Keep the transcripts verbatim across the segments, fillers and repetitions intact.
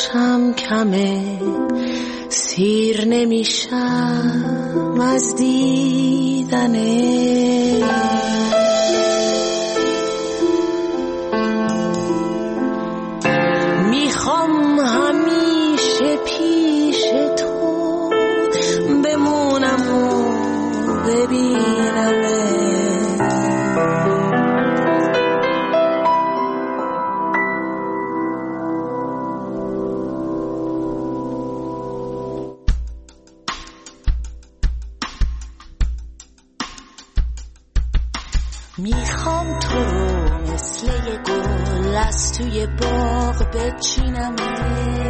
تلاشم کمه، سیر نمیشم از دیدنه. میخوام همیشه پیش تو بمونم و ببینمه. میخوام تو رو مثل یه گل از توی باغ بچینمه،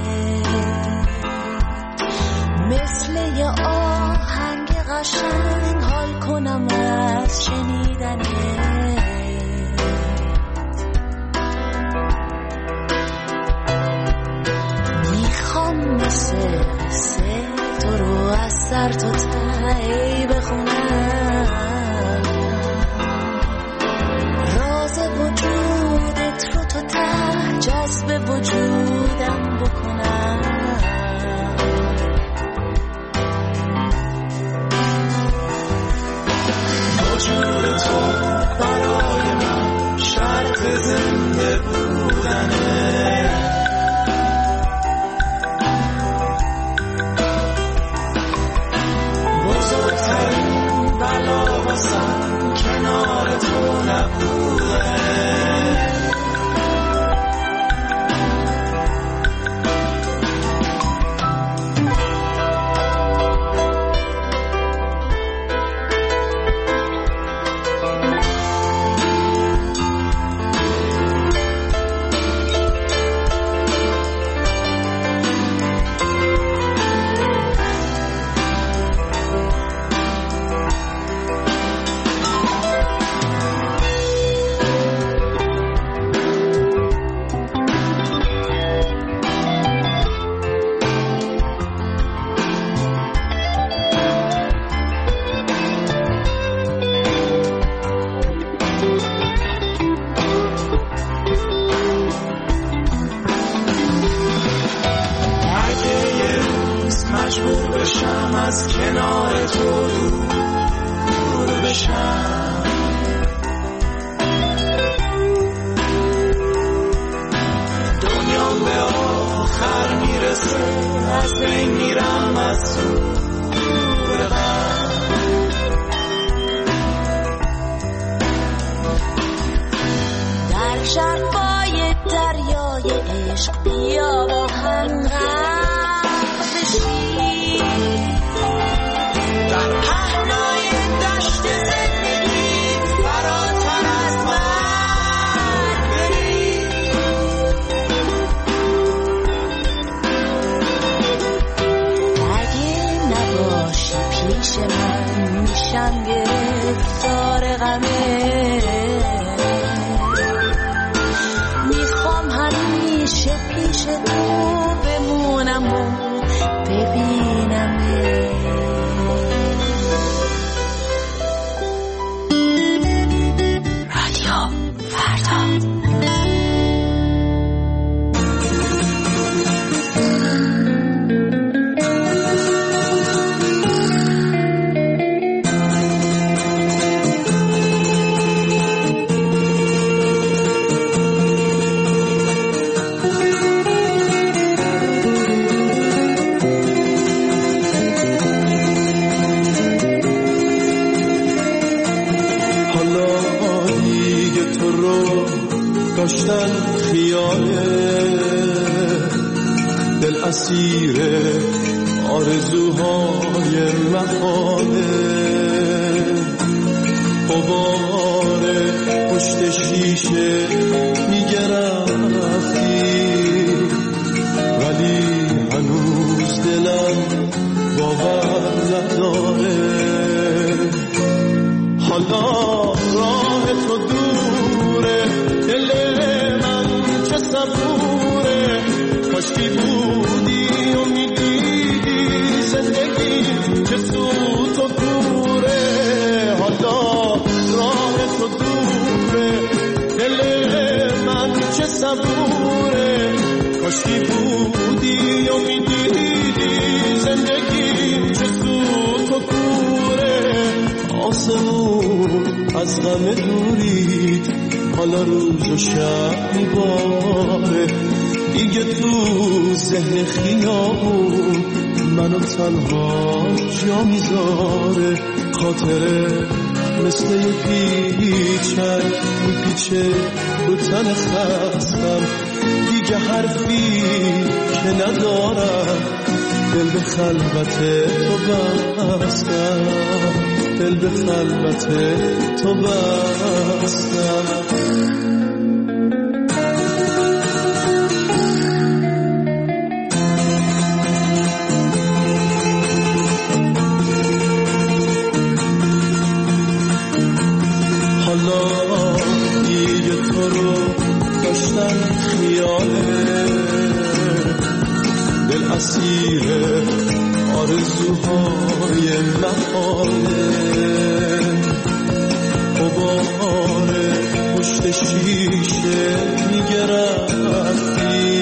مثل یه آهنگ قشنگ حال کنم از شنیدنه. میخوام مثل مثل تو رو از سر تا ته بخونم، وجودت رو تا ته جذب وجودم بکنم. وجود تو برای من شرط زنده بودنه. بزرگترین بلا واسم کنار تو نبوده. از کنار تو دور بشم، دنیام به آخر میرسه، از بین میرم از دور غم. در شرفای دریای عشق بیا با هم غرق بشیم، در پهنای دشت زندگی فراتر از مرگ بریم. اگه نباشی پیش من میشم گرفتار غمه، میخوام همیشه پیش تو بمونم و ببینمه. داشتن خیاله، دل اسیر آرزوهای محاله، غبار پشت شیشه میگرفتی ولی هنوز دلم باور نداره. حالا راه تو دوره، دل من چه صبوره، کاشکی بودی و میدیدی زندگی چه سوت و کوره. حالا راه تو دوره، دل من چه صبوره، کاشکی بودی و میدیدی زندگیم چه سوت و کوره. آسمون از غم دورید حالا روز و شب میباره. دیگه تو ذهن خیابون منو تنها جا میذاره. خاطره مثل یه پیچک میپیچه رو تن خستم. دیگه حرفی که ندارم دل به خلوت تو بستم. دل به خلوت تو بستم. دل اسیر آرزوهای محاله. غبار پشت شیشه میگه رفتی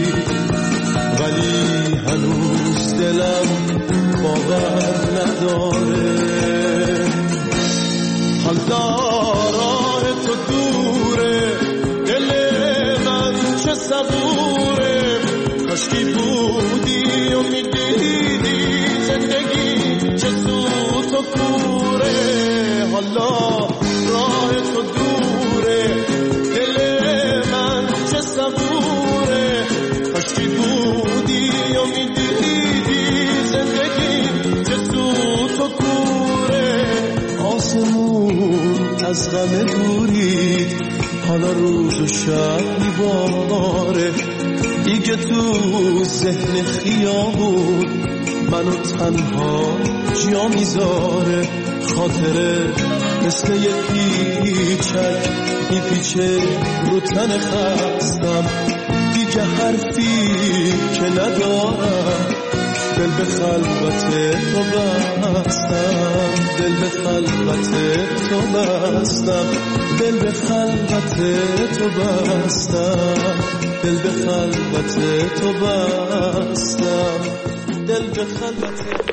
ولی هنوز دلم باور نداره. حالا راه تو دوره دل من چه صبوره. کاشکی بودی و میدیدی زندگی چه سوت و کوره. حالا راه تو دوره دل من چه صبوره. کاشکی بودی و میدیدی زندگی چه سوت و کوره. آسمون از غم دورید حالا روز و شب میباره. دیگه تو ذهن خیابون منو تنها جا میذاره. خاطره مثل یه پیچک میپیچه رو تن خستم. دیگه حرفی که ندارم دل به خلوت تو بستم. دل به خلوت تو بستم. دل به خلوت تو بستم. دل به خلوت تو بستم. دل به خلوت.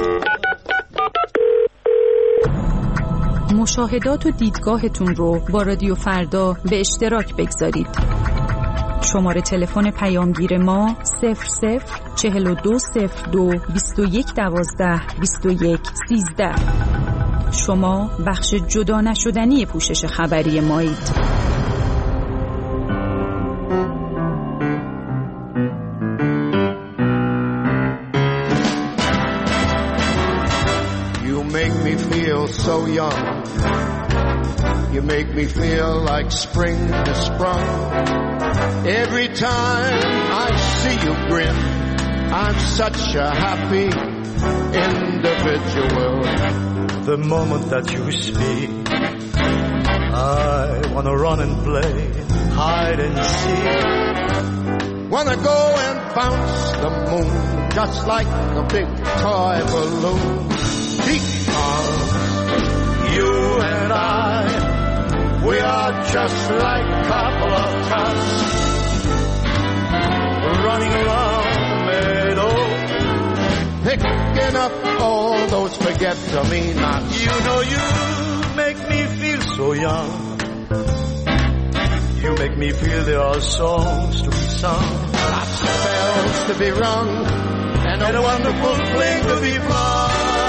مشاهدات و دیدگاهتون رو با رادیو فردا به اشتراک بگذارید. شماره تلفن پیامگیر ما صفر صفر چهل و دو صفر دو بیست و یک دوازده بیست و یک سیزده. شما بخش جدا نشدنی پوشش خبری مایید. So young, you make me feel like spring has sprung. Every time I see you grin, I'm such a happy individual. The moment that you speak, I wanna run and play hide and seek. Wanna go and bounce the moon just like a big toy balloon. Because you and I, we are just like a couple of tots running around the meadow, picking up all those forget-me-nots. You know you make me feel so young. You make me feel there are songs to be sung, lots of bells to be rung, and a, and a wonderful fling to be flung.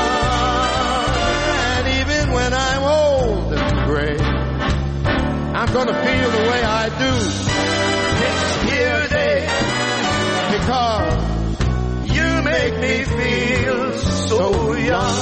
When I'm old and gray, I'm gonna feel the way I do this here day, because you make me feel so young.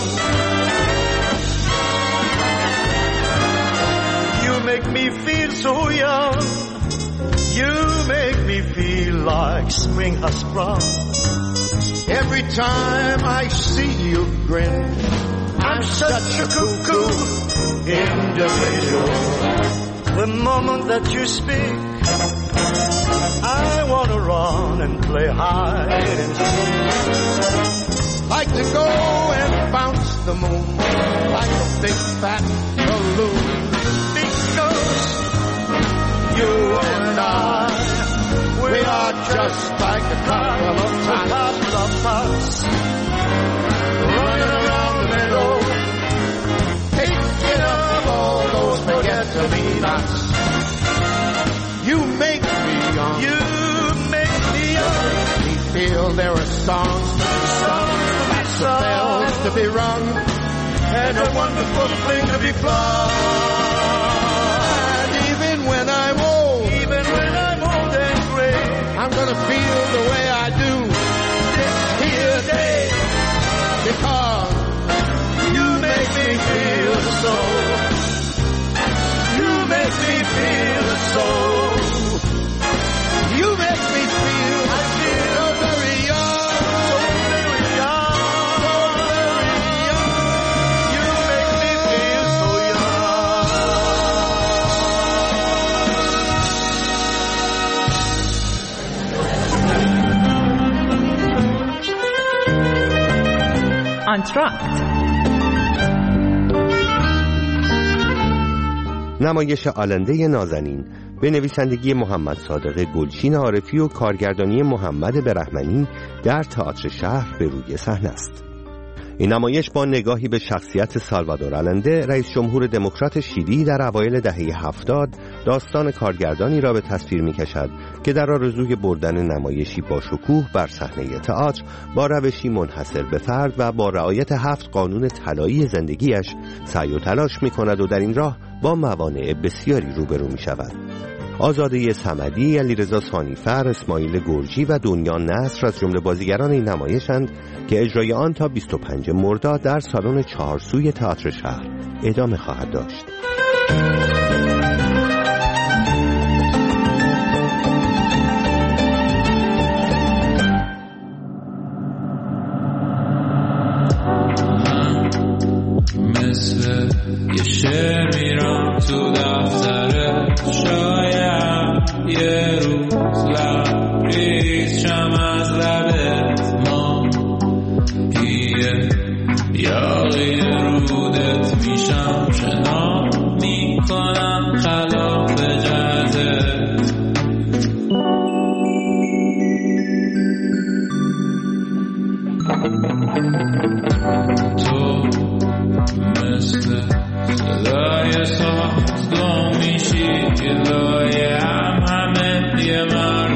You make me feel so young. You make me feel like spring has sprung. Every time I see you grin, I'm such a cuckoo individual. The moment that you speak, I want to run and play hide and seek. Like to go and bounce the moon like a big fat balloon. Because you and I, we are just strike a couple of tops, running around the meadow, taking up all those forget-me-nots. You make me young. You make me young. Make me feel there are songs, songs, that's the bells to be rung, and a wonderful thing to be flung. And even when I'm old, even when I'm old and gray, I'm gonna feel the way I do this here day, because you make me feel so. You make me feel so. You make me feel, I feel so very young, so very young, so very young. You make me feel so young. انتراکت نمایش آلنده نازنین به نویسندگی محمد صادق گلچین عارفی و کارگردانی محمد برهمنی در تئاتر شهر به روی صحنه است. این نمایش با نگاهی به شخصیت سالوادور آلنده، رئیس جمهور دموکرات شیلی در اوایل دهه هفتاد، داستان کارگردانی را به تصویر می‌کشد که در آرزوی بردن نمایشی با شکوه بر صحنه تئاتر با روشی منحصر به فرد و با رعایت هفت قانون طلایی زندگیش سعی و تلاش می‌کند و در این راه با موانع بسیاری روبرو می‌شود. آزاده صمدی، علیرضا ثانیفر، اسماعیل گرجی و دنیا نصر از جمله بازیگران این نمایشند که اجرای آن تا بیست و پنجم مرداد در سالن چهارسوی تئاتر شهر ادامه خواهد داشت. مثل یه شعر میرم تو دفتر شاید یه روز لبریز شم از لبت ما یه یاقی رودت میشم شنا میکنم خلاف جهتت تو مثل صدای ساز گم میشی که لای هم همه یه مرد